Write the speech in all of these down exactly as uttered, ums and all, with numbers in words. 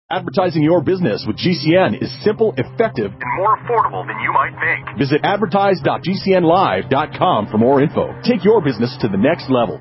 Advertising your business with G C N is simple, effective, and more affordable than you might think. Visit advertise dot g c n live dot com for more info. Take your business to the next level.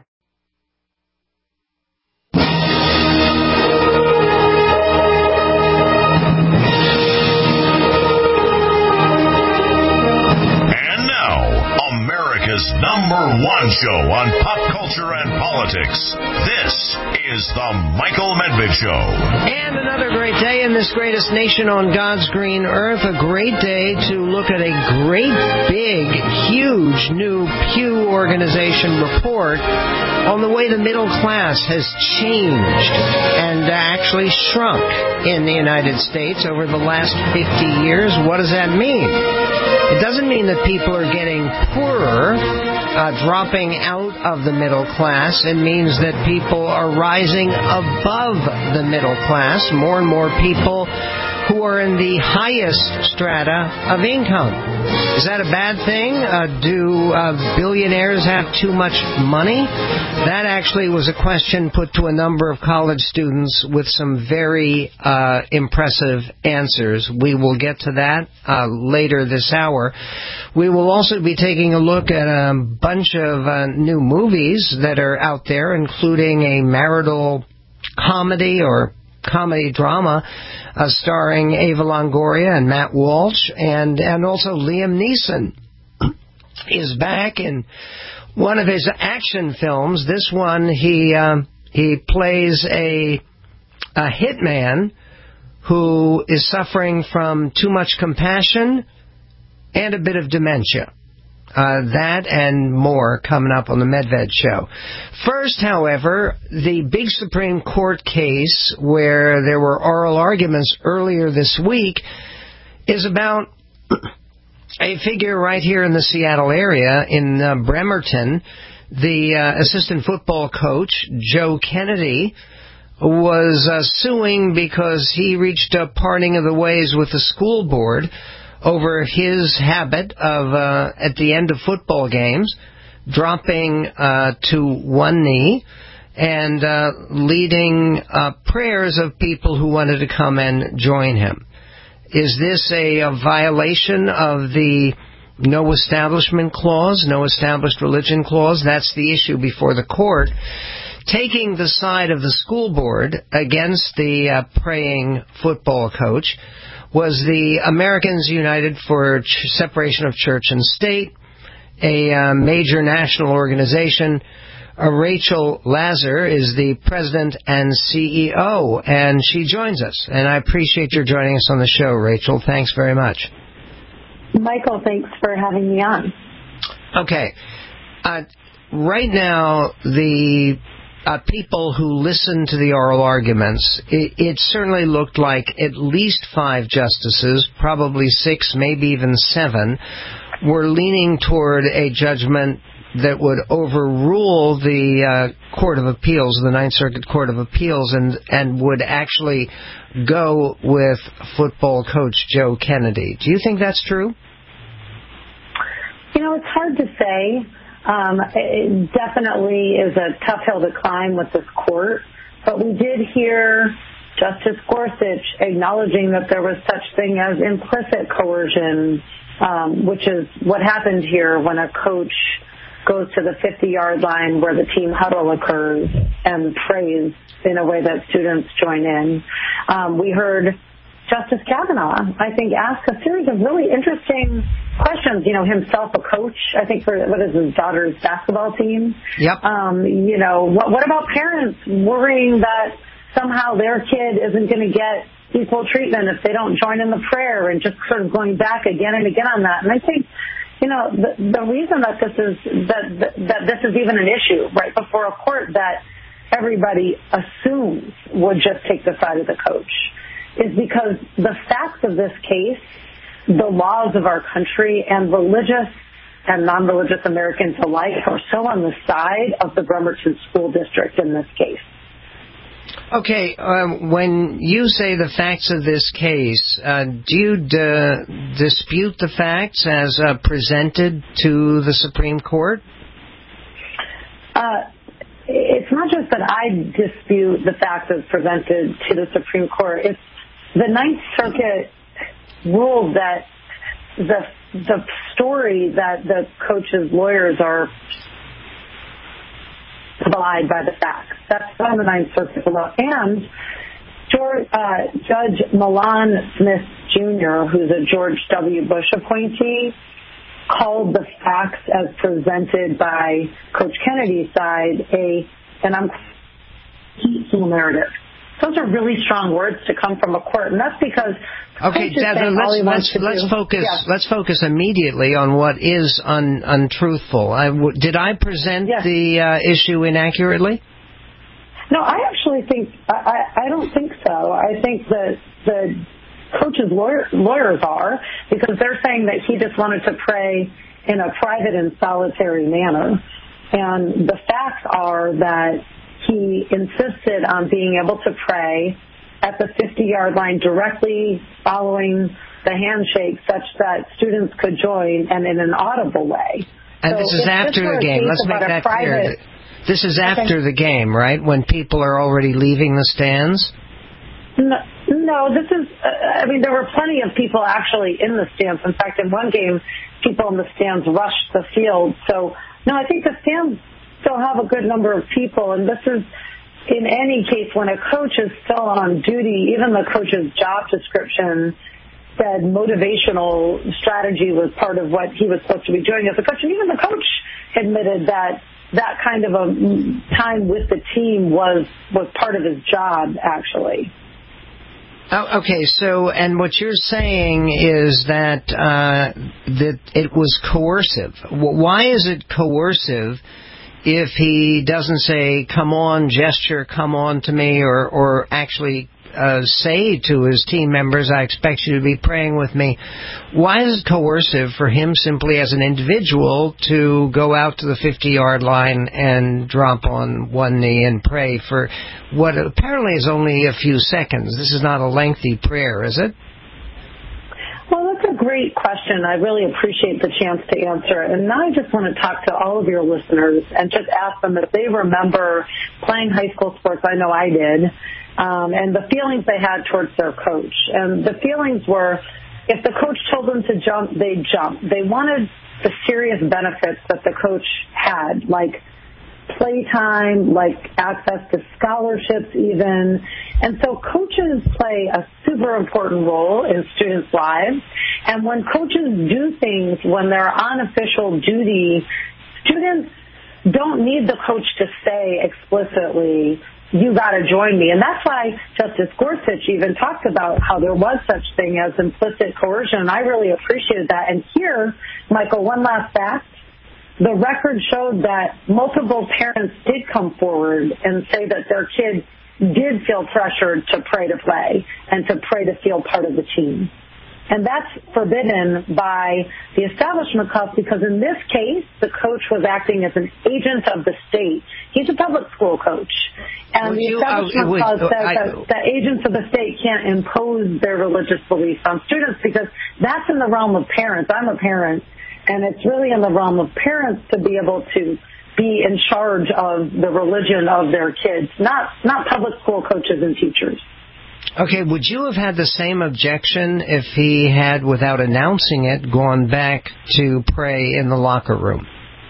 America's number one show on pop culture and politics. This is the Michael Medved Show. And another great day in this greatest nation on God's green earth. A great day to look at a great, big, huge new Pew Organization report on the way the middle class has changed and actually shrunk in the United States over the last fifty years. What does that mean? It doesn't mean that people are getting poorer, uh, dropping out of the middle class. It means that people are rising above the middle class. More and more people who are in the highest strata of income. Is that a bad thing? Uh, do uh, billionaires have too much money? That actually was a question put to a number of college students with some very uh, impressive answers. We will get to that uh, later this hour. We will also be taking a look at a bunch of uh, new movies that are out there, including a marital comedy or comedy drama uh, starring Ava Longoria and Matt Walsh, and, and also Liam Neeson is back in one of his action films. This one, he uh, he plays a, a hitman who is suffering from too much compassion and a bit of dementia. Uh, that and more coming up on the Medved Show. First, however, the big Supreme Court case where there were oral arguments earlier this week is about a figure right here in the Seattle area, in uh, Bremerton. The uh, assistant football coach, Joe Kennedy, was uh, suing because he reached a parting of the ways with the school board over his habit of, uh, at the end of football games, dropping uh, to one knee and uh, leading uh, prayers of people who wanted to come and join him. Is this a, a violation of the No Establishment Clause, No Established Religion Clause? That's the issue before the court. Taking the side of the school board against the uh, praying football coach was the Americans United for Ch- Separation of Church and State, a uh, major national organization. Uh, Rachel Lazar is the president and C E O, and she joins us. And I appreciate your joining us on the show, Rachel. Thanks very much. Michael, thanks for having me on. Okay. Uh, right now, the Uh, people who listened to the oral arguments, it, it certainly looked like at least five justices, probably six, maybe even seven, were leaning toward a judgment that would overrule the uh, Court of Appeals, the Ninth Circuit Court of Appeals, and, and would actually go with football coach Joe Kennedy. Do you think that's true? You know, it's hard to say. Um, it definitely is a tough hill to climb with this court, but we did hear Justice Gorsuch acknowledging that there was such thing as implicit coercion, um, which is what happened here when a coach goes to the fifty-yard line where the team huddle occurs and prays in a way that students join in. Um, we heard Justice Kavanaugh, I think, asked a series of really interesting questions. You know, himself a coach, I think, for what is his daughter's basketball team. Yep. Um, you know, what, what about parents worrying that somehow their kid isn't going to get equal treatment if they don't join in the prayer, and just sort of going back again and again on that. And I think, you know, the, the reason that this is that, that that this is even an issue right before a court that everybody assumes would just take the side of the coach is because the facts of this case, the laws of our country, and religious and non-religious Americans alike are so on the side of the Bremerton School District in this case. Okay, um, when you say the facts of this case, uh, do you d- dispute the facts as uh, presented to the Supreme Court? Uh, it's not just that I dispute the facts as presented to the Supreme Court. It's the Ninth Circuit ruled that the the story that the coaches' lawyers are abide by the facts. That's on the Ninth Circuit law. And George, uh, Judge Milan Smith Junior, who's a George W. Bush appointee, called the facts as presented by Coach Kennedy's side a, and I'm hateful narrative. Those are really strong words to come from a court, and that's because okay, Dad, let's let's, let's focus yeah. let's focus immediately on what is un, untruthful. I, w- did I present yes. the uh, issue inaccurately? No, I actually think I, I don't think so. I think that the coach's lawyer, lawyers are, because they're saying that he just wanted to pray in a private and solitary manner, and the facts are that he insisted on being able to pray at the fifty-yard line directly following the handshake such that students could join and in an audible way. And so this is after the game. Let's make that private, clear. This is after okay. the game, right, when people are already leaving the stands? No, no this is, uh, I mean, there were plenty of people actually in the stands. In fact, in one game, people in the stands rushed the field. So, no, I think the stands still have a good number of people, and this is, in any case, when a coach is still on duty, even the coach's job description said motivational strategy was part of what he was supposed to be doing as a coach, and even the coach admitted that that kind of a time with the team was, was part of his job, actually. Oh, okay, so, and what you're saying is that uh, that it was coercive. Why is it coercive if he doesn't say, come on, gesture, come on to me, or, or actually uh, say to his team members, I expect you to be praying with me? Why is it coercive for him simply as an individual to go out to the fifty-yard line and drop on one knee and pray for what apparently is only a few seconds? This is not a lengthy prayer, is it? Well, that's a great question. I really appreciate the chance to answer it. And now I just want to talk to all of your listeners and just ask them if they remember playing high school sports. I know I did. Um, and the feelings they had towards their coach. And the feelings were, if the coach told them to jump, they'd jump. They wanted the serious benefits that the coach had, like playtime, like access to scholarships even. And so coaches play a super important role in students' lives. And when coaches do things when they're on official duty, students don't need the coach to say explicitly, you got to join me. And that's why Justice Gorsuch even talked about how there was such thing as implicit coercion. And I really appreciated that. And here, Michael, one last fact. The record showed that multiple parents did come forward and say that their kids did feel pressured to pray to play and to pray to feel part of the team. And that's forbidden by the Establishment Clause because in this case, the coach was acting as an agent of the state. He's a public school coach. And the Establishment uh, Clause would, says I, that, that agents of the state can't impose their religious beliefs on students because that's in the realm of parents. I'm a parent, and it's really in the realm of parents to be able to be in charge of the religion of their kids, not not public school coaches and teachers. Okay, would you have had the same objection if he had, without announcing it, gone back to pray in the locker room?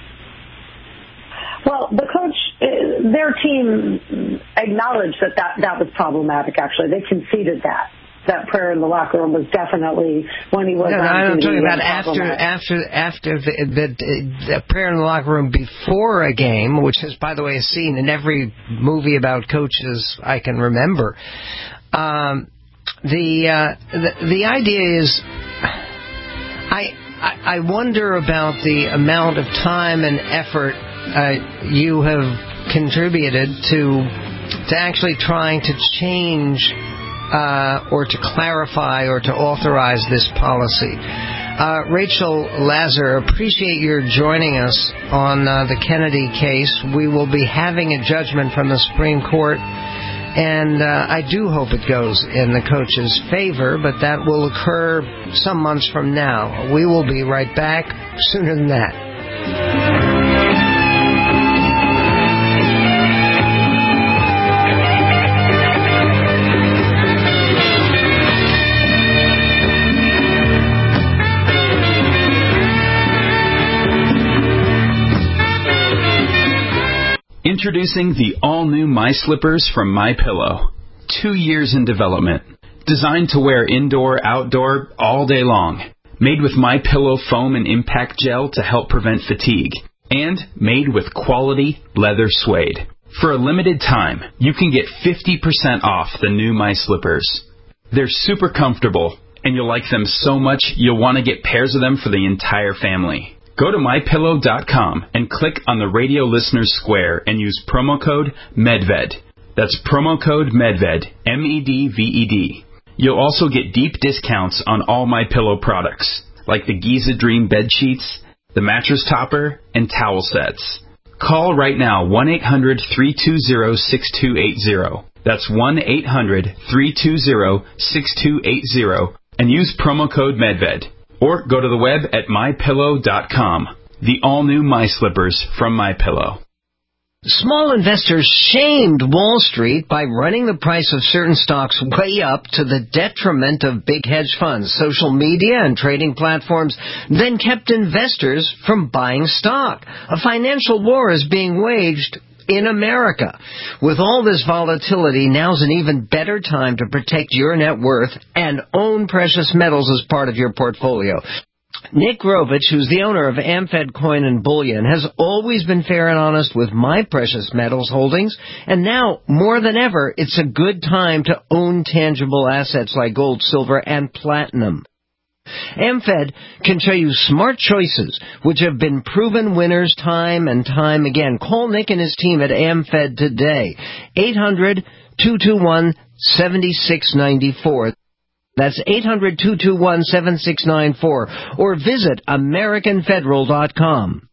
Well, the coach, their team acknowledged that that, that was problematic, actually. They conceded that. That prayer in the locker room was definitely when he was no, on no, I'm duty. talking about after after after the, the, the prayer in the locker room before a game, which is, by the way, a scene in every movie about coaches I can remember. Um, the, uh, the the idea is, I, I I wonder about the amount of time and effort uh, you have contributed to to actually trying to change. Uh, or to clarify or to authorize this policy. Uh, Rachel Lazar, appreciate your joining us on uh, the Kennedy case. We will be having a judgment from the Supreme Court, and uh, I do hope it goes in the coach's favor, but that will occur some months from now. We will be right back sooner than that. Introducing the all-new My Slippers from MyPillow. Two years in development. Designed to wear indoor, outdoor, all day long. Made with MyPillow foam and impact gel to help prevent fatigue. And made with quality leather suede. For a limited time, you can get fifty percent off the new My Slippers. They're super comfortable, and you'll like them so much you'll want to get pairs of them for the entire family. Go to my pillow dot com and click on the radio listeners square and use promo code MEDVED. That's promo code MEDVED, M E D V E D. You'll also get deep discounts on all MyPillow products, like the Giza Dream bed sheets, the mattress topper, and towel sets. Call right now, one eight hundred, three two zero, six two eight zero. That's one eight hundred, three two zero, six two eight zero, and use promo code MEDVED. Or go to the web at my pillow dot com. The all-new My Slippers from MyPillow. Small investors shamed Wall Street by running the price of certain stocks way up to the detriment of big hedge funds. Social media and trading platforms then kept investors from buying stock. A financial war is being waged in America. With all this volatility, now's an even better time to protect your net worth and own precious metals as part of your portfolio. Nick Grovich, who's the owner of AmFed Coin and Bullion, has always been fair and honest with my precious metals holdings, and now, more than ever, it's a good time to own tangible assets like gold, silver, and platinum. AmFed can show you smart choices, which have been proven winners time and time again. Call Nick and his team at AmFed today, eight hundred, two two one, seven six nine four. That's eight hundred, two two one, seven six nine four, or visit American Federal dot com.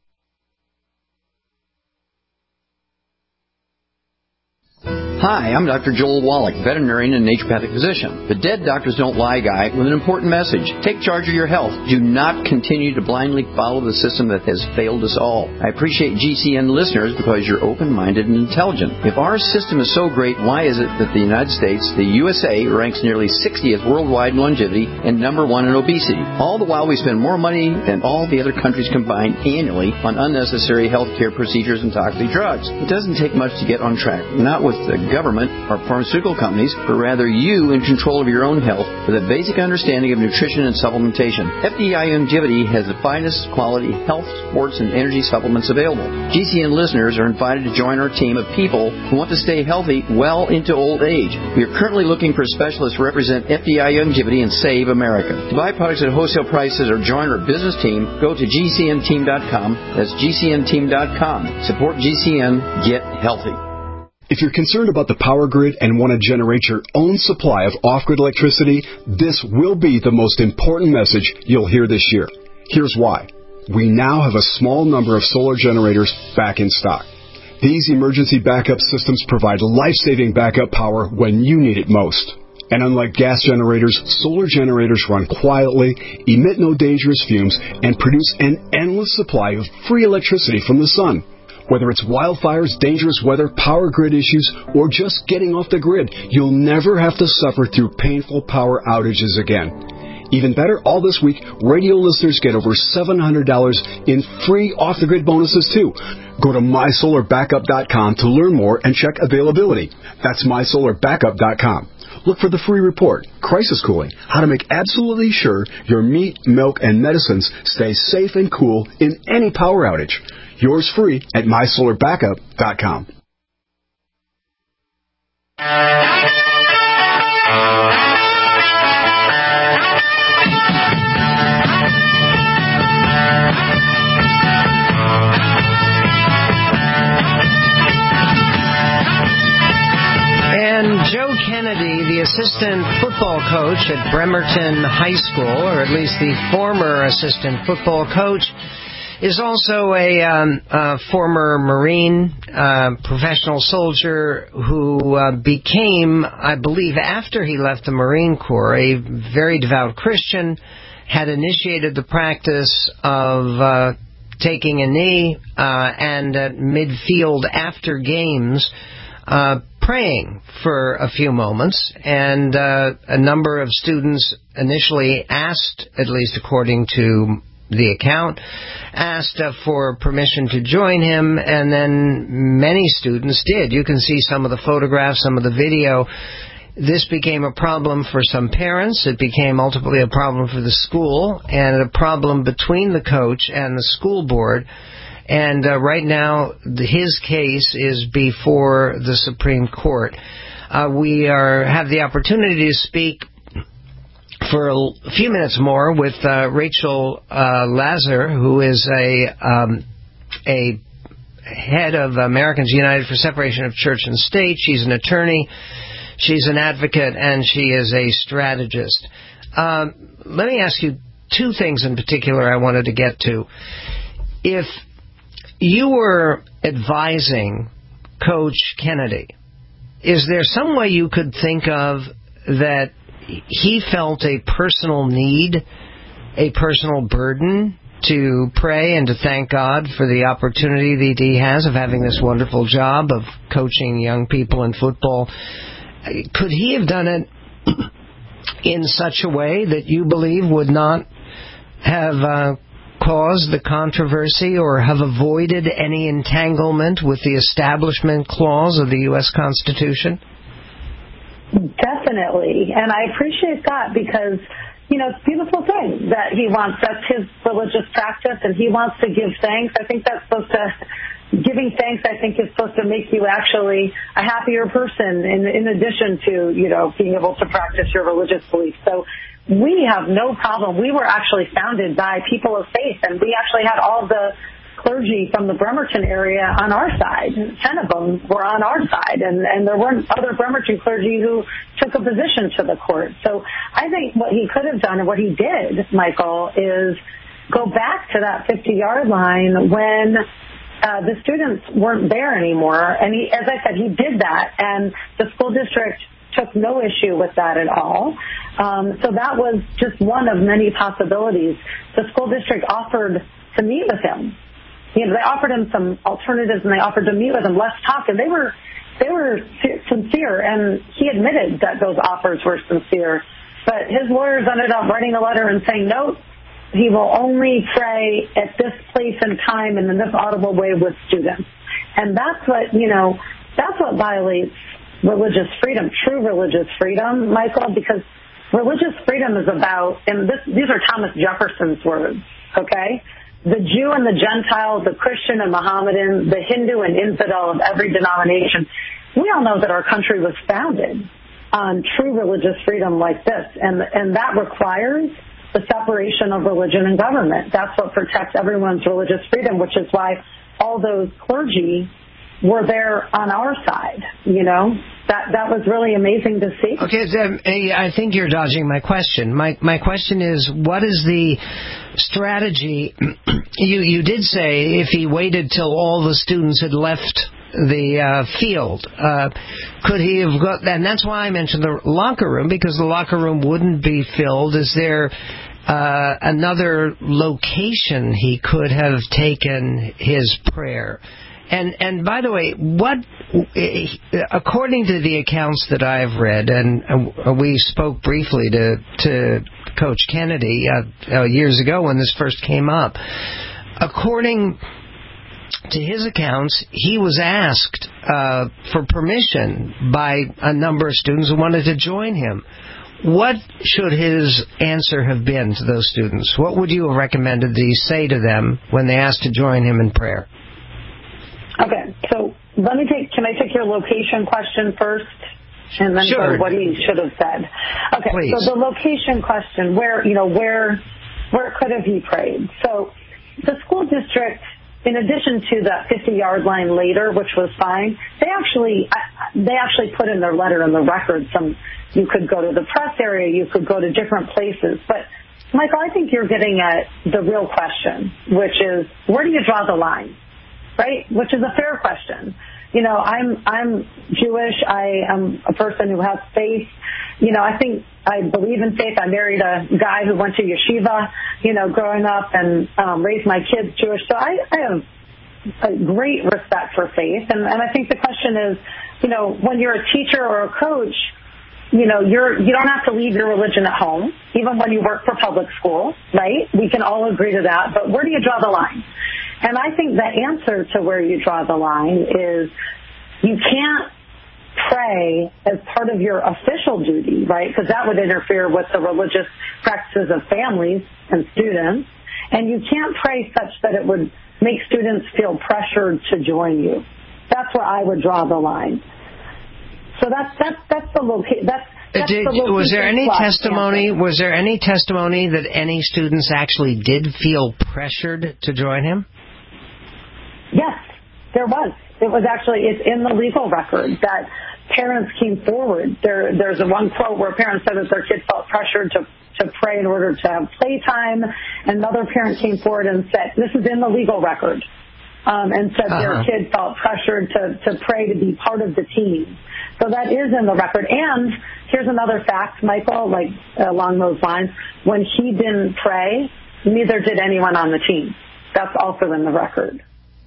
Hi, I'm Doctor Joel Wallach, veterinarian and naturopathic physician. The Dead Doctors Don't Lie guy with an important message. Take charge of your health. Do not continue to blindly follow the system that has failed us all. I appreciate G C N listeners because you're open-minded and intelligent. If our system is so great, why is it that the United States, the U S A, ranks nearly sixtieth worldwide in longevity and number one in obesity? All the while we spend more money than all the other countries combined annually on unnecessary health care procedures and toxic drugs. It doesn't take much to get on track. Not with the government or pharmaceutical companies, but rather you in control of your own health with a basic understanding of nutrition and supplementation. F D I Longevity has the finest quality health, sports, and energy supplements available. G C N listeners are invited to join our team of people who want to stay healthy well into old age. We are currently looking for specialists to represent F D I Longevity and Save America. To buy products at wholesale prices or join our business team, go to G C N team dot com. That's G C N team dot com. Support G C N. Get healthy. If you're concerned about the power grid and want to generate your own supply of off-grid electricity, this will be the most important message you'll hear this year. Here's why. We now have a small number of solar generators back in stock. These emergency backup systems provide life-saving backup power when you need it most. And unlike gas generators, solar generators run quietly, emit no dangerous fumes, and produce an endless supply of free electricity from the sun. Whether it's wildfires, dangerous weather, power grid issues, or just getting off the grid, you'll never have to suffer through painful power outages again. Even better, all this week, radio listeners get over seven hundred dollars in free off-the-grid bonuses, too. Go to my solar backup dot com to learn more and check availability. That's my solar backup dot com. Look for the free report, Crisis Cooling, how to make absolutely sure your meat, milk, and medicines stay safe and cool in any power outage. Yours free at my solar backup dot com. And Joe Kennedy, the assistant football coach at Bremerton High School, or at least the former assistant football coach, is also a um, uh, former Marine, uh, professional soldier who uh, became, I believe, after he left the Marine Corps, a very devout Christian, had initiated the practice of uh, taking a knee uh, and at midfield after games uh, praying for a few moments. And uh, a number of students initially asked, at least according to the account, asked uh, for permission to join him, and then many students did. You can see some of the photographs, some of the video. This became a problem for some parents. It became ultimately a problem for the school, and a problem between the coach and the school board. And uh, right now, the, his case is before the Supreme Court. Uh, we are have the opportunity to speak for a few minutes more with uh, Rachel uh, Lazar, who is a um, a head of Americans United for Separation of Church and State. She's an attorney, she's an advocate, and she is a strategist. Um, let me ask you two things in particular I wanted to get to. If you were advising Coach Kennedy, is there some way you could think of that he felt a personal need, a personal burden to pray and to thank God for the opportunity that he has of having this wonderful job of coaching young people in football? Could he have done it in such a way that you believe would not have uh, caused the controversy or have avoided any entanglement with the Establishment Clause of the U S Constitution? Definitely. And I appreciate that because, you know, it's a beautiful thing that he wants. That's his religious practice, and he wants to give thanks. I think that's supposed to, giving thanks, I think, is supposed to make you actually a happier person in, in addition to, you know, being able to practice your religious beliefs. So we have no problem. We were actually founded by people of faith, and we actually had all the clergy from the Bremerton area on our side. Ten of them were on our side, and, and there weren't other Bremerton clergy who took a position to the court. So I think what he could have done, and what he did, Michael, is go back to that fifty-yard line when uh, the students weren't there anymore. And he, as I said, he did that, and the school district took no issue with that at all. Um, so that was just one of many possibilities. The school district offered to meet with him. You know, they offered him some alternatives, and they offered to meet with him, let's talk, and they were they were sincere, and he admitted that those offers were sincere. But his lawyers ended up writing a letter and saying, no, he will only pray at this place and time and in this audible way with students. And that's what, you know, that's what violates religious freedom, true religious freedom, Michael, because religious freedom is about, and this, these are Thomas Jefferson's words, okay? The Jew and the Gentile, the Christian and Mohammedan, the Hindu and infidel of every denomination, we all know that our country was founded on true religious freedom like this, and and that requires the separation of religion and government. That's what protects everyone's religious freedom, which is why all those clergy were there on our side, you know. That that was really amazing to see. Okay, um, I think you're dodging my question. My my question is, what is the strategy? you you did say if he waited till all the students had left the uh, field, uh, could he have got? And that's why I mentioned the locker room, because the locker room wouldn't be filled. Is there uh, another location he could have taken his prayer? And and by the way, what according to the accounts that I've read, and uh, we spoke briefly to to Coach Kennedy uh, uh, years ago when this first came up, according to his accounts, he was asked uh, for permission by a number of students who wanted to join him. What should his answer have been to those students? What would you have recommended that he say to them when they asked to join him in prayer? Okay, so let me take, can I take your location question first? And then sure. what he should have said. Okay, Please. So the location question, where, you know, where, where could have he prayed? So the school district, in addition to that fifty-yard line later, which was fine, they actually, they actually put in their letter in the record some, you could go to the press area, you could go to different places. But, Michael, I think you're getting at the real question, which is, where do you draw the line? Right? Which is a fair question. You know, I'm I'm Jewish. I am a person who has faith. You know, I think I believe in faith. I married a guy who went to yeshiva, you know, growing up and um, raised my kids Jewish. So I, I have a great respect for faith. And, and I think the question is, you know, when you're a teacher or a coach, you know, you're, you don't have to leave your religion at home, even when you work for public school, right? We can all agree to that, but where do you draw the line? And I think the answer to where you draw the line is you can't pray as part of your official duty, right? Because that would interfere with the religious practices of families and students. And you can't pray such that it would make students feel pressured to join you. That's where I would draw the line. So that's that's that's the location. That's, that's did, the location. Was there any testimony? Answer. Was there any testimony that any students actually did feel pressured to join him? Yes, there was. It was actually, it's in the legal record that parents came forward. There, there's a one quote where parents said that their kids felt pressured to, to pray in order to have playtime. Another parent came forward and said, this is in the legal record, um, and said uh-huh. their kid felt pressured to, to pray to be part of the team. So that is in the record. And here's another fact, Michael, like along those lines. When he didn't pray, neither did anyone on the team. That's also in the record.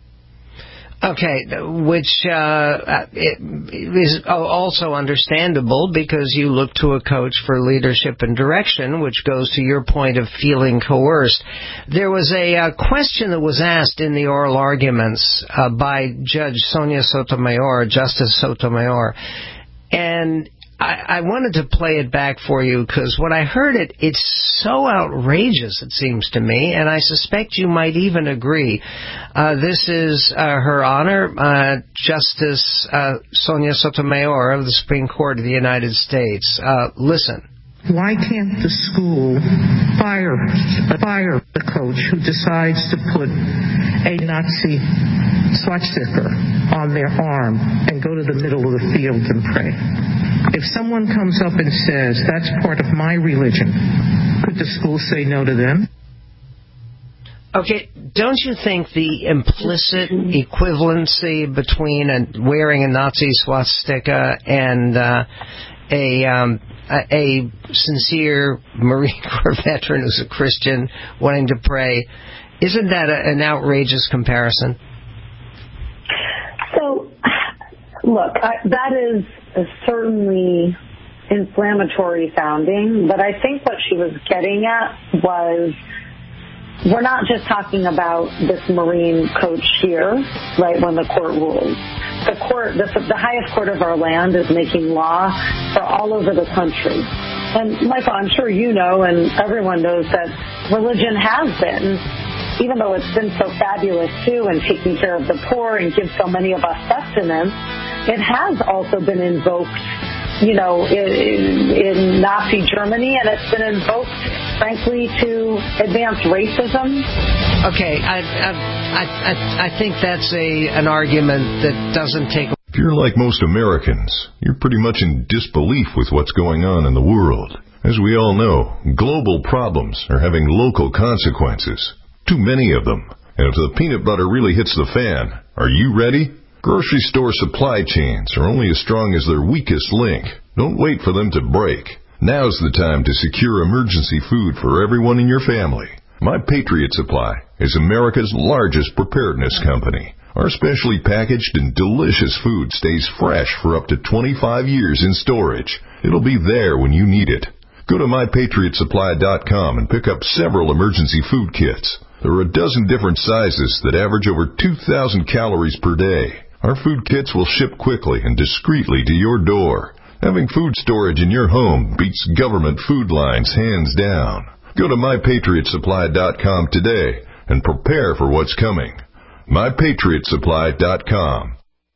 Okay, which uh, is also understandable because you look to a coach for leadership and direction, which goes to your point of feeling coerced. There was a uh, question that was asked in the oral arguments uh, by Judge Sonia Sotomayor, Justice Sotomayor, and I, I wanted to play it back for you because when I heard it, it's so outrageous, it seems to me, and I suspect you might even agree. Uh, this is uh, Her Honor, uh, Justice uh, Sonia Sotomayor of the Supreme Court of the United States. Uh, listen. Why can't the school fire, fire the coach who decides to put a Nazi swastika on their arm and go to the middle of the field and pray? If someone comes up and says, that's part of my religion, could the school say no to them? Okay, don't you think the implicit equivalency between a, wearing a Nazi swastika and uh, a, um, a a sincere Marine Corps veteran who's a Christian wanting to pray, isn't that a, an outrageous comparison? So, look, I, that is certainly inflammatory sounding, but I think what she was getting at was we're not just talking about this Marine coach here, right, when the court rules. The court, the, the highest court of our land is making law for all over the country. And, Michael, I'm sure you know and everyone knows that religion has been, even though it's been so fabulous, too, and taking care of the poor and gives so many of us sustenance, it has also been invoked, you know, in, in Nazi Germany, and it's been invoked, frankly, to advance racism. Okay, I I I, I think that's a an argument that doesn't take. If you're like most Americans, you're pretty much in disbelief with what's going on in the world. As we all know, global problems are having local consequences. Too many of them. And if the peanut butter really hits the fan, are you ready? Grocery store supply chains are only as strong as their weakest link. Don't wait for them to break. Now's the time to secure emergency food for everyone in your family. My Patriot Supply is America's largest preparedness company. Our specially packaged and delicious food stays fresh for up to twenty-five years in storage. It'll be there when you need it. Go to my patriot supply dot com and pick up several emergency food kits. There are a dozen different sizes that average over two thousand calories per day. Our food kits will ship quickly and discreetly to your door. Having food storage in your home beats government food lines hands down. Go to my patriot supply dot com today and prepare for what's coming. my patriot supply dot com.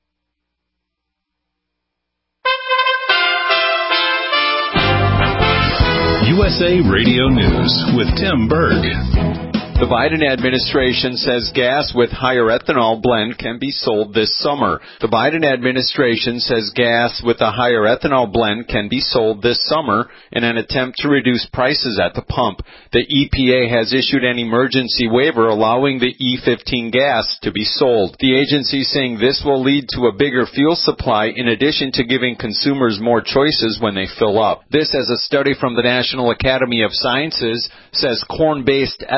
U S A Radio News with Tim Berg. The Biden administration says gas with higher ethanol blend can be sold this summer. The Biden administration says gas with a higher ethanol blend can be sold this summer in an attempt to reduce prices at the pump. The E P A has issued an emergency waiver allowing the E fifteen gas to be sold. The agency is saying this will lead to a bigger fuel supply in addition to giving consumers more choices when they fill up. This, as a study from the National Academy of Sciences says corn-based ethanol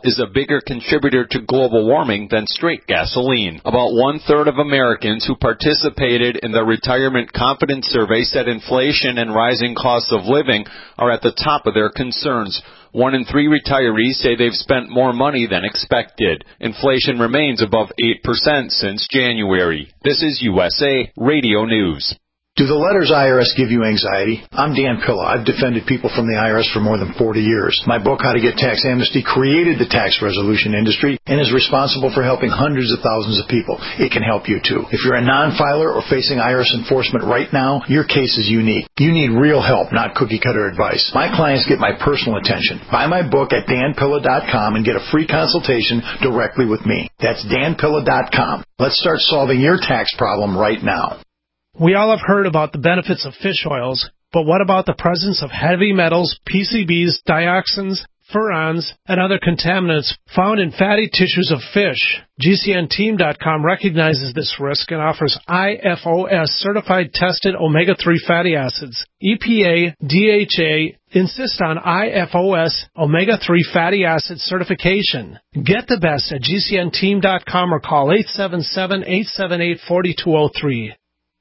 is a bigger contributor to global warming than straight gasoline. About one-third of Americans who participated in the Retirement Confidence Survey said inflation and rising costs of living are at the top of their concerns. One in three retirees say they've spent more money than expected. Inflation remains above eight percent since January. This is U S A Radio News. Do the letters I R S give you anxiety? I'm Dan Pilla. I've defended people from the I R S for more than forty years. My book, How to Get Tax Amnesty, created the tax resolution industry and is responsible for helping hundreds of thousands of people. It can help you, too. If you're a non-filer or facing I R S enforcement right now, your case is unique. You need real help, not cookie-cutter advice. My clients get my personal attention. Buy my book at dan pilla dot com and get a free consultation directly with me. That's dan pilla dot com. Let's start solving your tax problem right now. We all have heard about the benefits of fish oils, but what about the presence of heavy metals, P C Bs, dioxins, furans, and other contaminants found in fatty tissues of fish? G C N team dot com recognizes this risk and offers I F O S-certified tested omega three fatty acids. E P A, D H A insist on I F O S omega three fatty acid certification. Get the best at G C N team dot com or call eight seven seven, eight seven eight, four two zero three.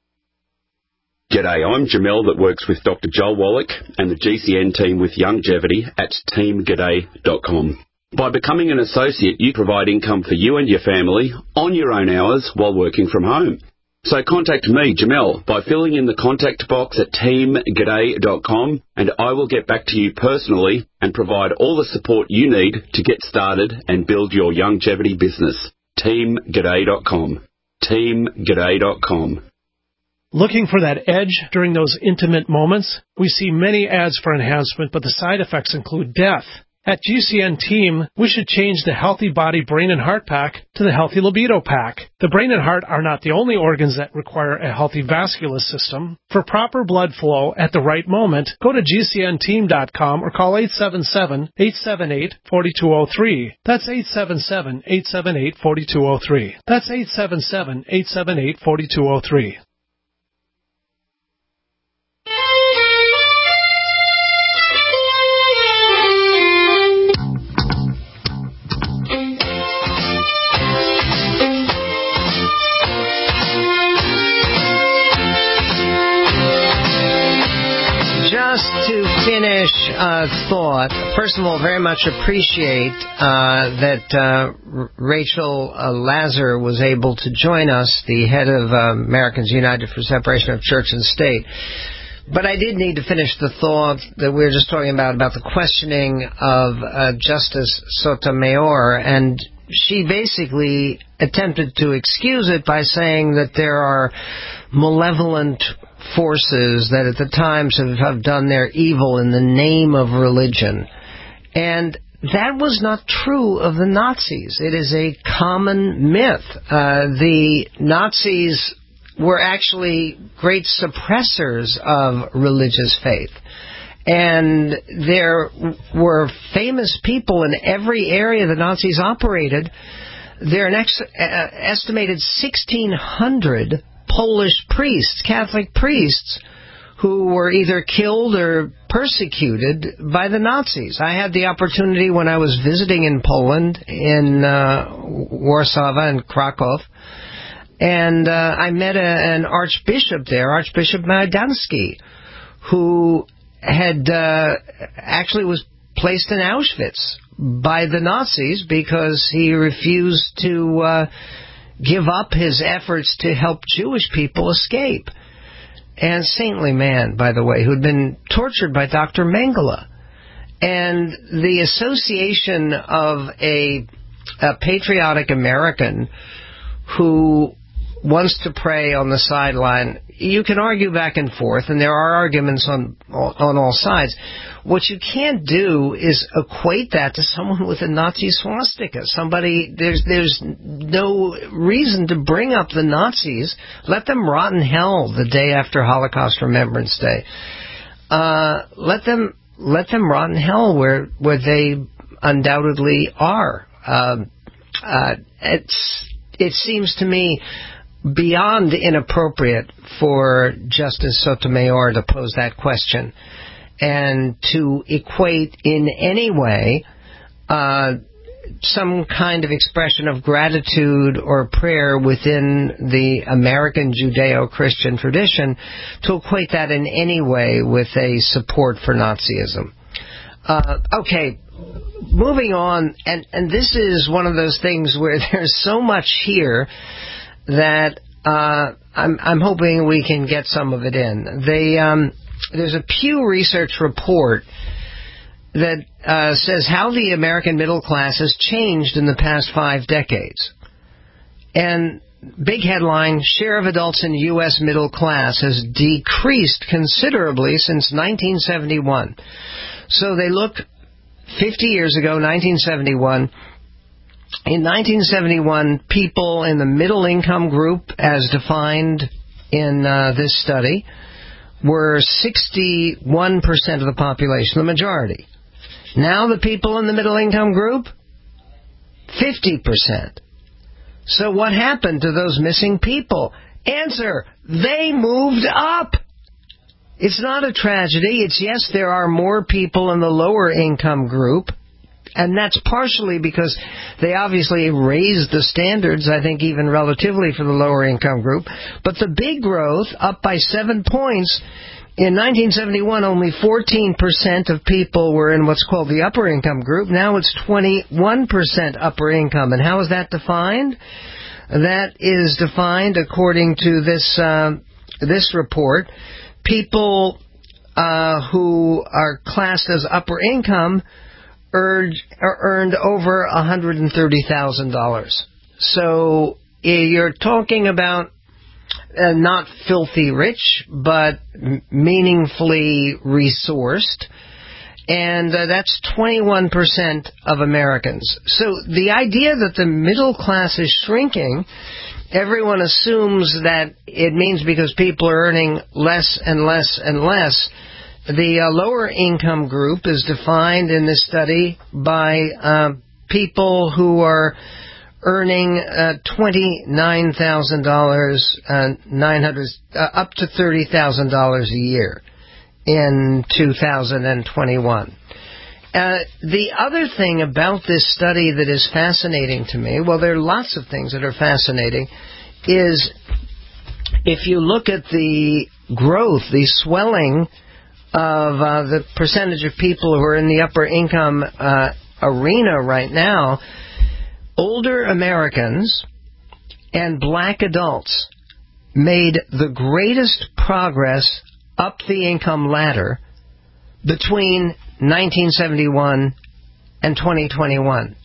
G'day, I'm Jamel that works with Doctor Joel Wallach and the G C N team with Longevity at team g'day dot com. By becoming an associate, you provide income for you and your family on your own hours while working from home. So contact me, Jamel, by filling in the contact box at team g'day dot com, and I will get back to you personally and provide all the support you need to get started and build your longevity business. team g'day dot com. team g'day dot com. Looking for that edge during those intimate moments? We see many ads for enhancement, but the side effects include death. At G C N Team, we should change the Healthy Body, Brain, and Heart Pack to the Healthy Libido Pack. The brain and heart are not the only organs that require a healthy vascular system. For proper blood flow at the right moment, go to G C N team dot com or call eight seven seven, eight seven eight, four two zero three. That's eight seven seven, eight seven eight, four two zero three. That's eight seven seven, eight seven eight, four two zero three. Just to finish uh, thought, first of all, very much appreciate uh, that uh, Rachel uh, Lazar was able to join us, the head of uh, Americans United for Separation of Church and State. But I did need to finish the thought that we were just talking about, about the questioning of uh, Justice Sotomayor, and she basically attempted to excuse it by saying that there are malevolent forces that at the times have, have done their evil in the name of religion. And that was not true of the Nazis. It is a common myth. Uh, the Nazis were actually great suppressors of religious faith. And there were famous people in every area the Nazis operated. There are an ex- uh, estimated sixteen hundred Polish priests, Catholic priests, who were either killed or persecuted by the Nazis. I had the opportunity when I was visiting in Poland, in uh, Warsaw and Krakow, and uh, I met a, an archbishop there, Archbishop Majdansky, who had uh, actually was placed in Auschwitz by the Nazis because he refused to uh, give up his efforts to help Jewish people escape. And saintly man, by the way, who'd been tortured by Doctor Mengele. And the association of a, a patriotic American who wants to pray on the sideline, you can argue back and forth, and there are arguments on on all sides. What you can't do is equate that to someone with a Nazi swastika. Somebody, there's there's no reason to bring up the Nazis. Let them rot in hell the day after Holocaust Remembrance Day. Uh, let them let them rot in hell where where they undoubtedly are. Um, uh, it's it seems to me beyond inappropriate for Justice Sotomayor to pose that question and to equate in any way uh, some kind of expression of gratitude or prayer within the American Judeo-Christian tradition to equate that in any way with a support for Nazism. Uh, okay, moving on, and, and this is one of those things where there's so much here that uh, I'm, I'm hoping we can get some of it in. They, um, there's a Pew Research report that uh, says how the American middle class has changed in the past five decades. And big headline, share of adults in U S middle class has decreased considerably since nineteen seventy-one. So they look fifty years ago, nineteen seventy-one. In nineteen seventy-one, people in the middle income group, as defined in uh, this study, were sixty-one percent of the population, the majority. Now the people in the middle income group, fifty percent. So what happened to those missing people? Answer, they moved up. It's not a tragedy. It's, yes, there are more people in the lower income group, and that's partially because they obviously raised the standards, I think, even relatively for the lower income group. But the big growth, up by seven points, in nineteen seventy-one, only fourteen percent of people were in what's called the upper income group. Now it's twenty-one percent upper income. And how is that defined? That is defined according to this uh, this report. People uh, who are classed as upper income earned, earned over one hundred thirty thousand dollars. So you're talking about Uh, not filthy rich, but m- meaningfully resourced. And uh, that's twenty-one percent of Americans. So the idea that the middle class is shrinking, everyone assumes that it means because people are earning less and less and less. The uh, lower income group is defined in this study by uh, people who are earning uh, twenty-nine thousand dollars, uh, nine hundred uh, up to thirty thousand dollars a year in two thousand twenty-one. Uh, the other thing about this study that is fascinating to me, well, there are lots of things that are fascinating, is if you look at the growth, the swelling of uh, the percentage of people who are in the upper income uh, arena right now, older Americans and black adults made the greatest progress up the income ladder between nineteen seventy-one and twenty twenty-one.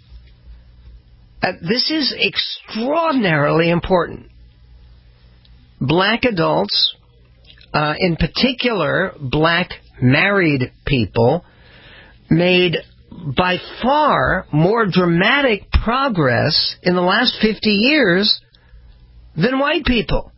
Uh, this is extraordinarily important. Black adults, uh, in particular black married people, made by far more dramatic progress in the last fifty years than white people.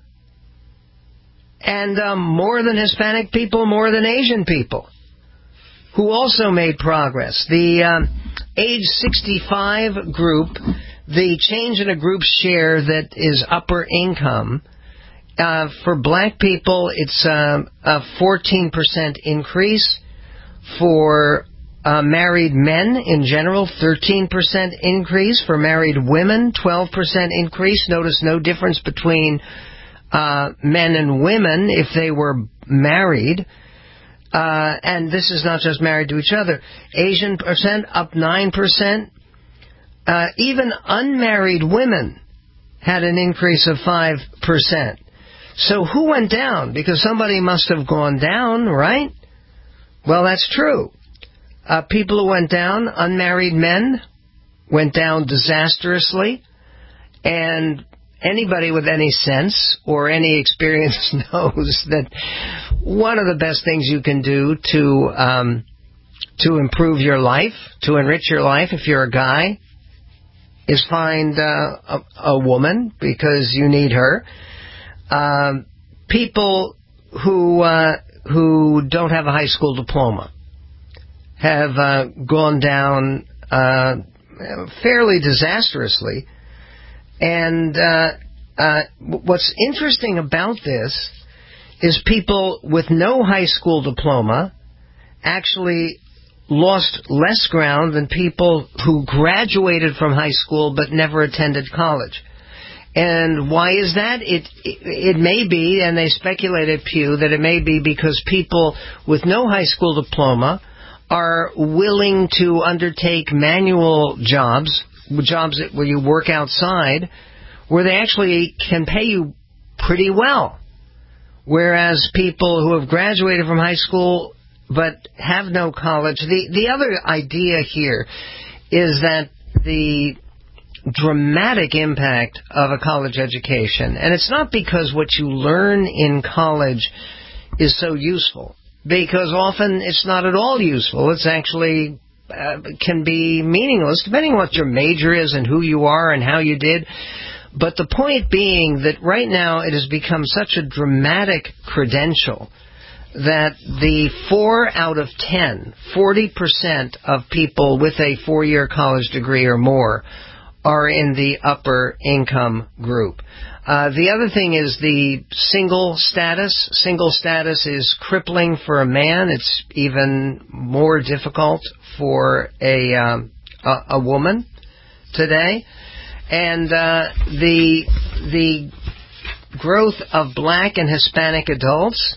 And um, more than Hispanic people, more than Asian people, who also made progress. The um, age sixty-five group, the change in a group's share that is upper income, uh, for black people, it's um, a fourteen percent increase. For Uh, married men in general, thirteen percent increase. For married women, twelve percent increase. Notice no difference between uh, men and women if they were married. Uh, and this is not just married to each other. Asian percent up nine percent. Uh, even unmarried women had an increase of five percent. So who went down? Because somebody must have gone down, right? Well, that's true. Uh, people who went down, unmarried men, went down disastrously. And anybody with any sense or any experience knows that one of the best things you can do to um, to improve your life, to enrich your life if you're a guy, is find uh, a, a woman because you need her. Um, people who uh, who don't have a high school diploma have uh, gone down uh, fairly disastrously. And uh, uh, what's interesting about this is people with no high school diploma actually lost less ground than people who graduated from high school but never attended college. And why is that? It, it it may be, and they speculate at Pew, that it may be because people with no high school diploma are willing to undertake manual jobs, jobs where you work outside, where they actually can pay you pretty well. Whereas people who have graduated from high school but have no college, the, the other idea here is that the dramatic impact of a college education, and it's not because what you learn in college is so useful, because often it's not at all useful. It's actually uh, can be meaningless, depending on what your major is and who you are and how you did. But the point being that right now it has become such a dramatic credential that the four out of ten, forty percent of people with a four-year college degree or more are in the upper income group. Uh, the other thing is the single status. Single status is crippling for a man. It's even more difficult for a, um, a, a woman today. And uh, the the growth of black and Hispanic adults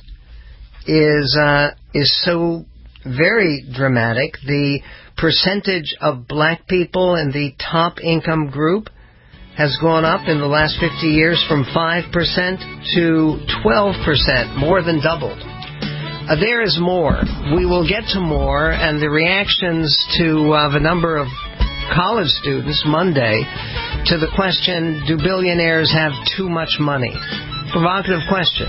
is uh, is so very dramatic. The percentage of black people in the top income group has gone up in the last fifty years from five percent to twelve percent, more than doubled. Uh, there is more. We will get to more, and the reactions to uh, the number of college students Monday to the question, do billionaires have too much money? Provocative question.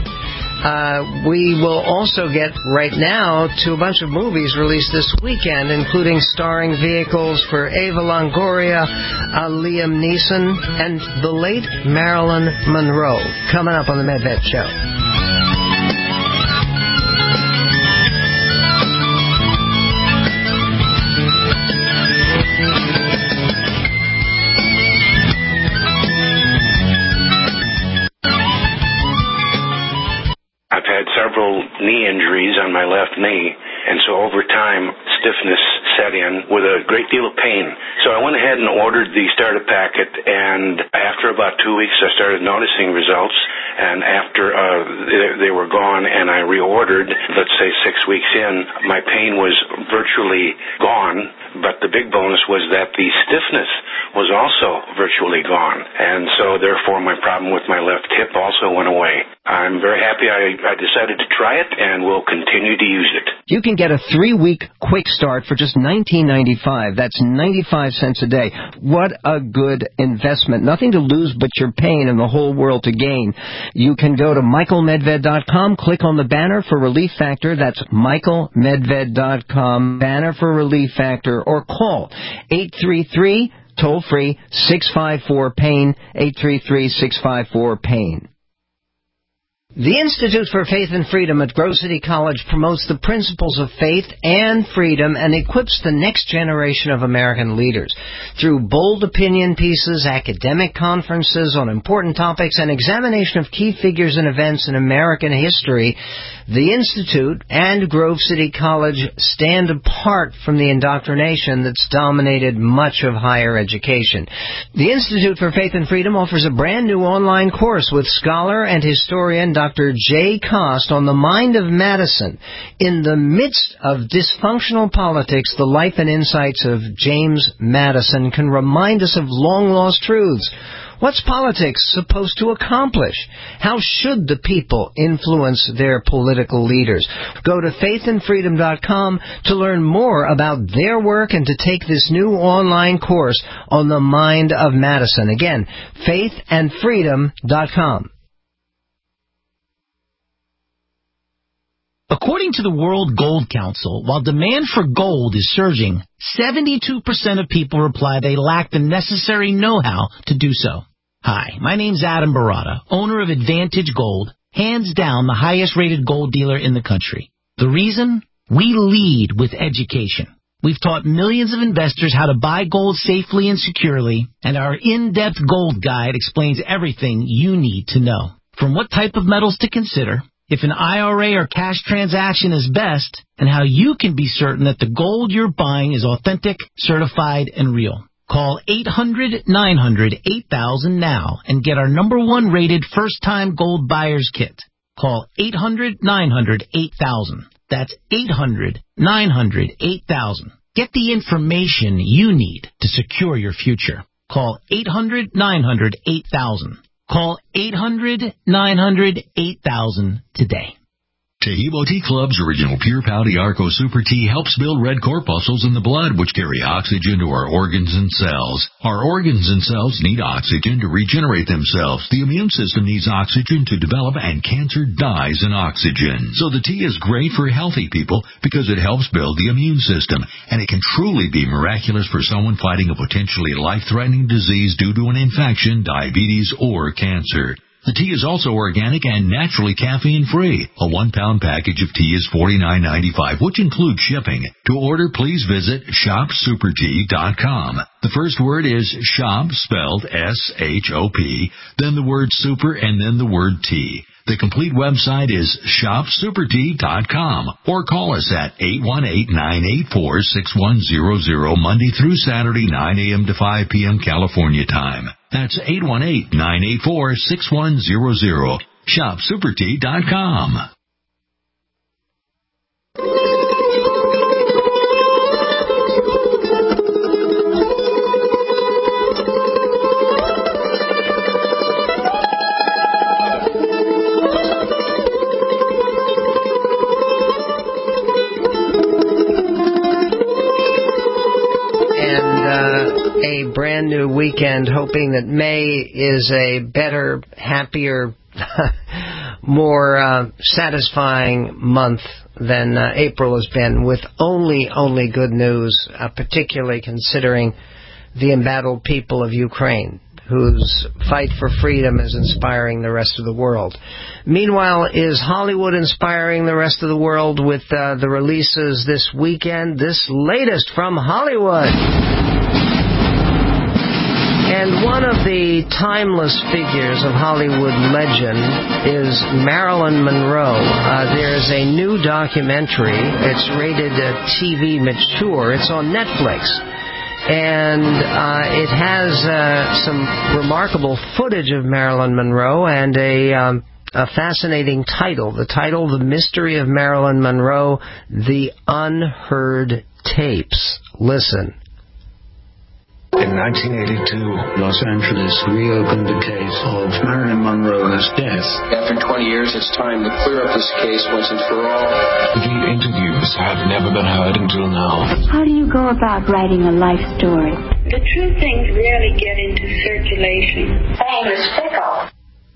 Uh, we will also get right now to a bunch of movies released this weekend, including starring vehicles for Eva Longoria, uh, Liam Neeson, and the late Marilyn Monroe. Coming up on the Medved Show. Several knee injuries on my left knee, and so over time stiffness set in with a great deal of pain. So I went ahead and ordered the starter packet, and after about two weeks I started noticing results, and after uh, they, they were gone and I reordered, let's say six weeks in, my pain was virtually gone, but the big bonus was that the stiffness was also virtually gone, and so therefore my problem with my left hip also went away. I'm very happy I, I decided to try it, and will continue to use it. You can get a three-week quick start for just nineteen ninety-five. That's ninety-five cents a day. What a good investment. Nothing to lose but your pain and the whole world to gain. You can go to michael medved dot com, click on the banner for Relief Factor. That's michael medved dot com, banner for Relief Factor, or call eight three three, toll-free, six five four, pain, eight three three, six five four, pain. The Institute for Faith and Freedom at Grove City College promotes the principles of faith and freedom and equips the next generation of American leaders. Through bold opinion pieces, academic conferences on important topics, and examination of key figures and events in American history, the Institute and Grove City College stand apart from the indoctrination that's dominated much of higher education. The Institute for Faith and Freedom offers a brand new online course with scholar and historian Doctor Jay Cost on the mind of Madison. In the midst of dysfunctional politics, the life and insights of James Madison can remind us of long-lost truths. What's politics supposed to accomplish? How should the people influence their political leaders? Go to faith and freedom dot com to learn more about their work and to take this new online course on the mind of Madison. Again, faith and freedom dot com. According to the World Gold Council, while demand for gold is surging, seventy-two percent of people reply they lack the necessary know-how to do so. Hi, my name's Adam Barata, owner of Advantage Gold, hands down the highest-rated gold dealer in the country. The reason? We lead with education. We've taught millions of investors how to buy gold safely and securely, and our in-depth gold guide explains everything you need to know. From what type of metals to consider, if an I R A or cash transaction is best, and how you can be certain that the gold you're buying is authentic, certified, and real. Call eight hundred nine hundred eight thousand now and get our number one rated first-time gold buyer's kit. Call eight hundred nine hundred eight thousand. That's eight hundred nine hundred eight thousand. Get the information you need to secure your future. Call eight hundred nine hundred eight thousand. Call eight hundred nine hundred eight thousand today. Taheebo Tea Club's original Pure Pau Arco Super Tea helps build red corpuscles in the blood, which carry oxygen to our organs and cells. Our organs and cells need oxygen to regenerate themselves. The immune system needs oxygen to develop, and cancer dies in oxygen. So the tea is great for healthy people because it helps build the immune system, and it can truly be miraculous for someone fighting a potentially life-threatening disease due to an infection, diabetes, or cancer. The tea is also organic and naturally caffeine-free. A one-pound package of tea is forty-nine ninety-five, which includes shipping. To order, please visit shop super tea dot com. The first word is shop, spelled S H O P, then the word super, and then the word tea. The complete website is shop super tea dot com, or call us at eight one eight, nine eight four, six one zero zero Monday through Saturday, nine a.m. to five p.m. California time. That's eight one eight, nine eight four, six one zero zero. shop super tea dot com. A brand new weekend, hoping that May is a better, happier, more uh, satisfying month than uh, April has been, with only, only good news, uh, particularly considering the embattled people of Ukraine, whose fight for freedom is inspiring the rest of the world. Meanwhile, is Hollywood inspiring the rest of the world with uh, the releases this weekend? This latest from Hollywood. And one of the timeless figures of Hollywood legend is Marilyn Monroe. Uh, there's a new documentary. It's rated uh, T V mature. It's on Netflix. And uh, it has uh, some remarkable footage of Marilyn Monroe and a, um, a fascinating title. The title, The Mystery of Marilyn Monroe, The Unheard Tapes. Listen. In nineteen eighty-two, Los Angeles reopened the case of Marilyn Monroe's death. After twenty years, it's time to clear up this case once and for all. The interviews have never been heard until now. How do you go about writing a life story? The true things rarely get into circulation. Fame is fickle.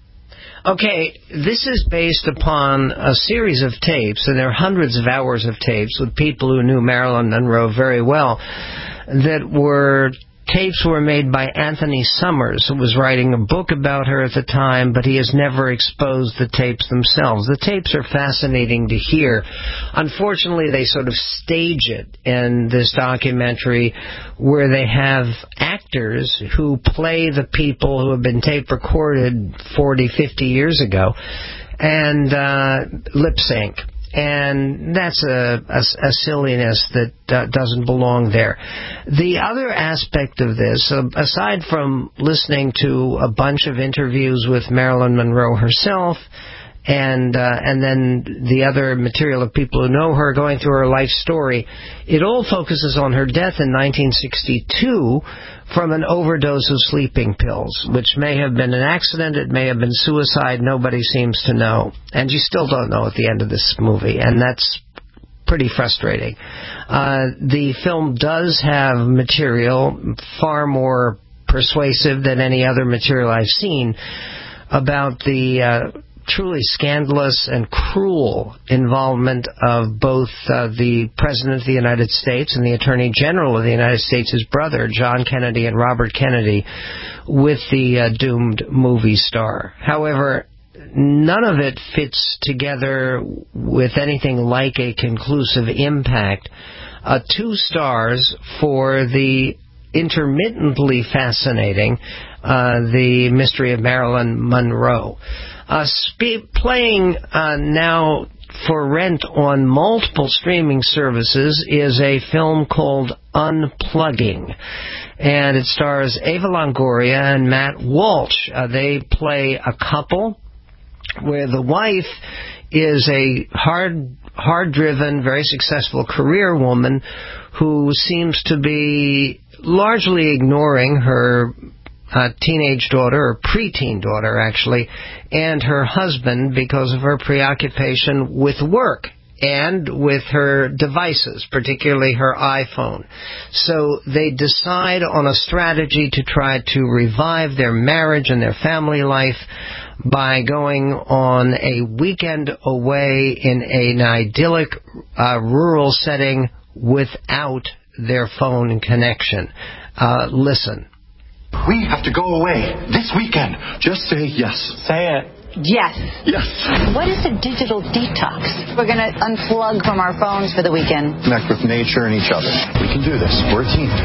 Okay, this is based upon a series of tapes, and there are hundreds of hours of tapes with people who knew Marilyn Monroe very well, that were... Tapes were made by Anthony Summers, who was writing a book about her at the time, but he has never exposed the tapes themselves. The tapes are fascinating to hear. Unfortunately, they sort of stage it in this documentary where they have actors who play the people who have been tape recorded forty, fifty years ago and uh, lip sync. And that's a, a, a silliness that uh, doesn't belong there. The other aspect of this, uh, aside from listening to a bunch of interviews with Marilyn Monroe herself, and uh, and then the other material of people who know her going through her life story, it all focuses on her death in nineteen sixty-two from an overdose of sleeping pills, which may have been an accident, it may have been suicide, nobody seems to know. And you still don't know at the end of this movie, and that's pretty frustrating. Uh, the film does have material far more persuasive than any other material I've seen about the uh, truly scandalous and cruel involvement of both uh, the President of the United States and the Attorney General of the United States, his brother, John Kennedy and Robert Kennedy, with the uh, doomed movie star. However, none of it fits together with anything like a conclusive impact. Uh, two stars for the intermittently fascinating, uh, The Mystery of Marilyn Monroe. Uh, spe- playing uh, now for rent on multiple streaming services is a film called Unplugging, and it stars Eva Longoria and Matt Walsh. Uh, they play a couple where the wife is a hard, hard-driven, very successful career woman who seems to be largely ignoring her uh, teenage daughter, or preteen daughter, actually, and her husband because of her preoccupation with work and with her devices, particularly her iPhone. So they decide on a strategy to try to revive their marriage and their family life by going on a weekend away in an idyllic uh, rural setting without their phone connection. Uh, listen. We have to go away this weekend. Just say yes. Say it. Yes. Yes. What is a digital detox? We're going to unplug from our phones for the weekend. Connect with nature and each other. We can do this. We're a team.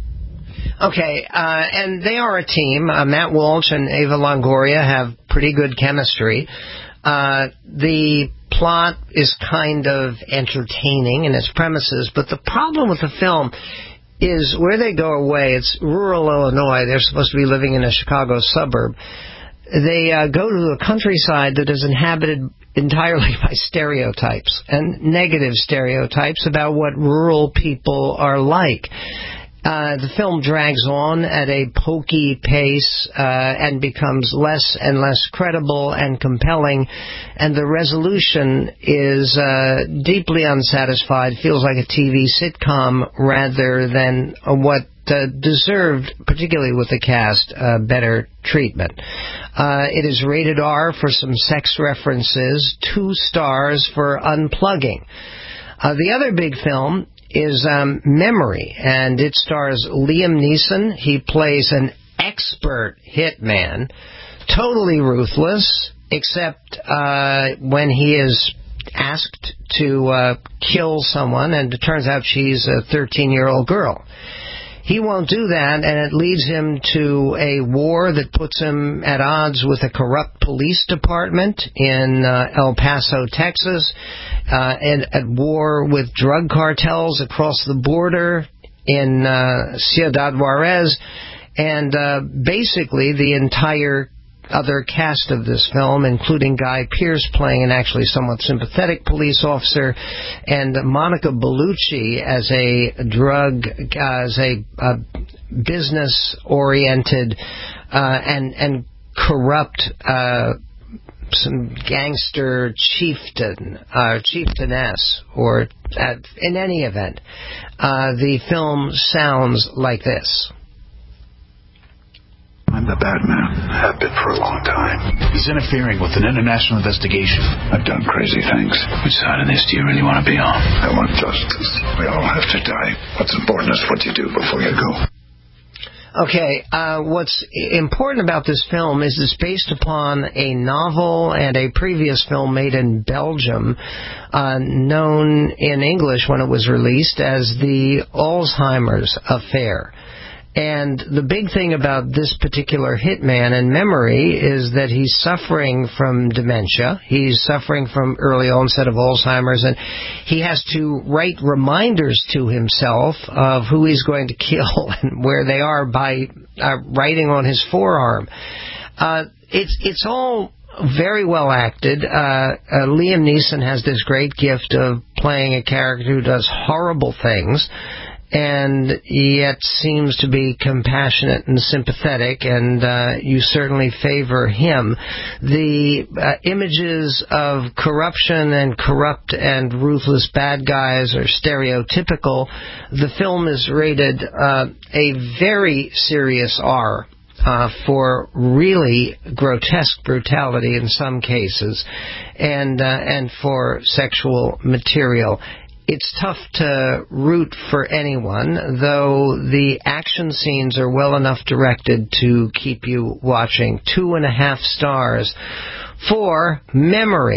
Okay, uh, and they are a team. Uh, Matt Walsh and Eva Longoria have pretty good chemistry. Uh, the plot is kind of entertaining in its premises, but the problem with the film is where they go away. It's rural Illinois. They're supposed to be living in a Chicago suburb. They uh, go to a countryside that is inhabited entirely by stereotypes, and negative stereotypes about what rural people are like. Uh, the film drags on at a pokey pace uh, and becomes less and less credible and compelling, and the resolution is uh, deeply unsatisfied, feels like a T V sitcom rather than what uh, deserved, particularly with the cast, uh, better treatment. Uh, it is rated R for some sex references, two stars for unplugging. Uh, the other big film is um, Memory, and it stars Liam Neeson. He plays an expert hitman, totally ruthless, except uh, when he is asked to uh, kill someone, and it turns out she's a thirteen-year-old girl. He won't do that, and it leads him to a war that puts him at odds with a corrupt police department in uh, El Paso, Texas, uh, and at war with drug cartels across the border in uh, Ciudad Juarez, and uh, basically the entire other cast of this film, including Guy Pearce playing an actually somewhat sympathetic police officer, and Monica Bellucci as a drug, uh, as a, a business-oriented uh, and and corrupt uh, some gangster chieftain, uh, chieftainess, or uh, in any event, uh, the film sounds like this. I'm the bad man. Have been for a long time. He's interfering with an international investigation. I've done crazy things. Which side of this do you really want to be on? I want justice. We all have to die. What's important is what you do before you go. Okay, uh, what's important about this film is it's based upon a novel and a previous film made in Belgium, uh, known in English when it was released as The Alzheimer's Affair. And the big thing about this particular hitman in Memory is that he's suffering from dementia. He's suffering from early onset of Alzheimer's, and he has to write reminders to himself of who he's going to kill and where they are by uh, writing on his forearm. Uh, it's it's all very well acted. Uh, uh, Liam Neeson has this great gift of playing a character who does horrible things, and yet seems to be compassionate and sympathetic, and uh, you certainly favor him. The uh, images of corruption and corrupt and ruthless bad guys are stereotypical. The film is rated uh, a very serious R uh, for really grotesque brutality in some cases, and uh, and for sexual material. It's tough to root for anyone, though the action scenes are well enough directed to keep you watching. Two and a half stars for Memory.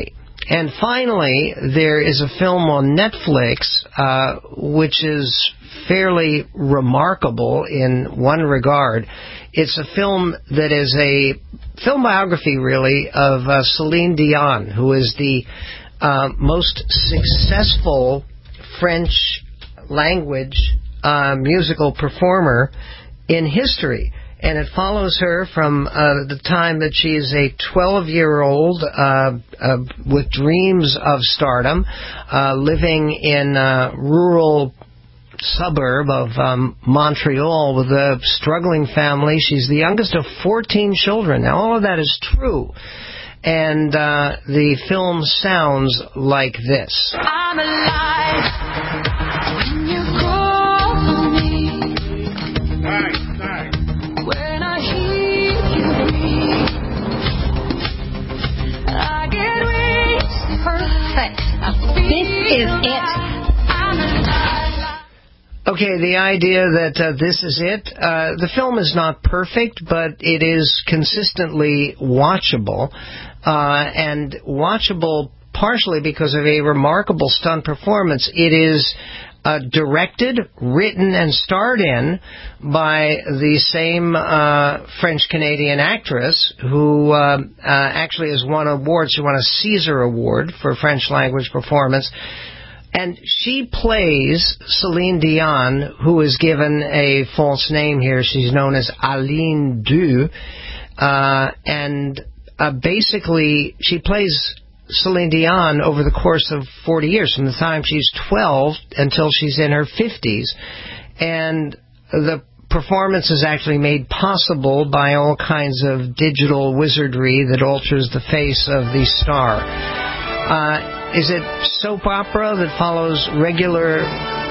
And finally, there is a film on Netflix, uh, which is fairly remarkable in one regard. It's a film that is a film biography, really, of uh, Celine Dion, who is the uh, most successful French language uh, musical performer in history. And it follows her from uh, the time that she is a twelve-year-old uh, uh, with dreams of stardom, uh, living in a rural suburb of um, Montreal with a struggling family. She's the youngest of fourteen children. Now, all of that is true. And uh, the film sounds like this. I'm alive when you call for me. Nice, nice. When I hear you breathe, I get weak. Perfect. This is it. I'm alive. Okay, the idea that uh, this is it. Uh, the film is not perfect, but it is consistently watchable. Uh, and watchable partially because of a remarkable stunt performance. It is uh, directed, written, and starred in by the same uh, French-Canadian actress who uh, uh, actually has won awards. She won a César Award for French language performance. And she plays Celine Dion, who is given a false name here. She's known as Aline Du. Uh, and uh, basically, she plays Celine Dion over the course of forty years, from the time she's twelve until she's in her fifties. And the performance is actually made possible by all kinds of digital wizardry that alters the face of the star. Uh, is it soap opera that follows regular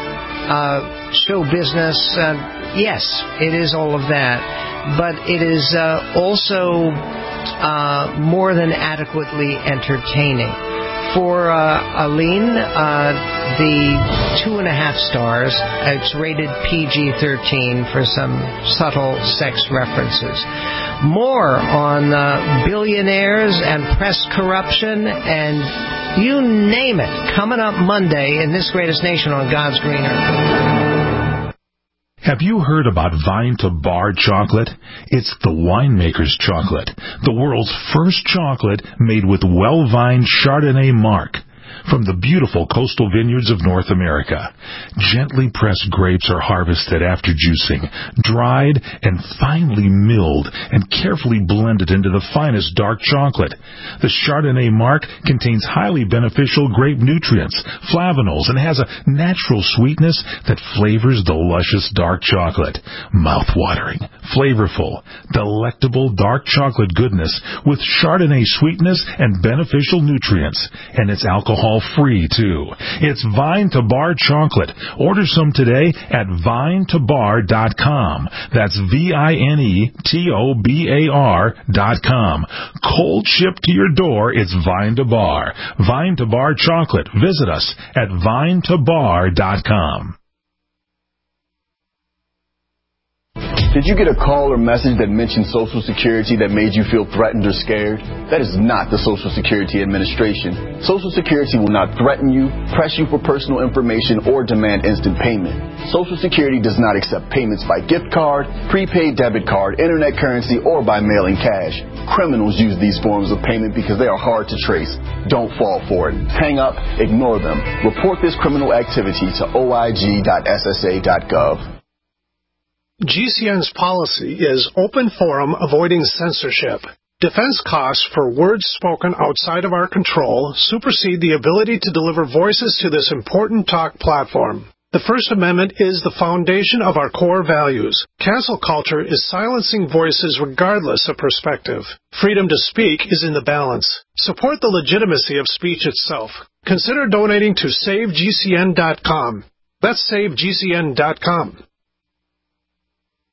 uh, show business? Uh, yes, it is all of that. But it is uh, also uh, more than adequately entertaining. For uh, Aline, uh, the two and a half stars. It's rated P G thirteen for some subtle sex references. More on uh, billionaires and press corruption and you name it, coming up Monday in This Greatest Nation on God's Green Earth. Have you heard about Vine to Bar chocolate? It's the winemaker's chocolate, the world's first chocolate made with well-vined Chardonnay marc from the beautiful coastal vineyards of North America. Gently pressed grapes are harvested after juicing, dried and finely milled and carefully blended into the finest dark chocolate. The Chardonnay marc contains highly beneficial grape nutrients, flavanols, and has a natural sweetness that flavors the luscious dark chocolate. Mouth-watering, flavorful, delectable dark chocolate goodness with Chardonnay sweetness and beneficial nutrients. And it's alcohol-free, too. It's Vine to Bar chocolate. Order some today at vine to bar dot com. That's V I N E T O B A R dot com. Cold shipped to your door, it's Vine to Bar. Vine to Bar chocolate. Visit us at vine to bar dot com. Did you get a call or message that mentioned Social Security that made you feel threatened or scared? That is not the Social Security Administration. Social Security will not threaten you, press you for personal information, or demand instant payment. Social Security does not accept payments by gift card, prepaid debit card, internet currency, or by mailing cash. Criminals use these forms of payment because they are hard to trace. Don't fall for it. Hang up, ignore them. Report this criminal activity to O I G dot S S A dot gov. G C N's policy is open forum avoiding censorship. Defense costs for words spoken outside of our control supersede the ability to deliver voices to this important talk platform. The First Amendment is the foundation of our core values. Cancel culture is silencing voices regardless of perspective. Freedom to speak is in the balance. Support the legitimacy of speech itself. Consider donating to save G C N dot com. That's save G C N dot com.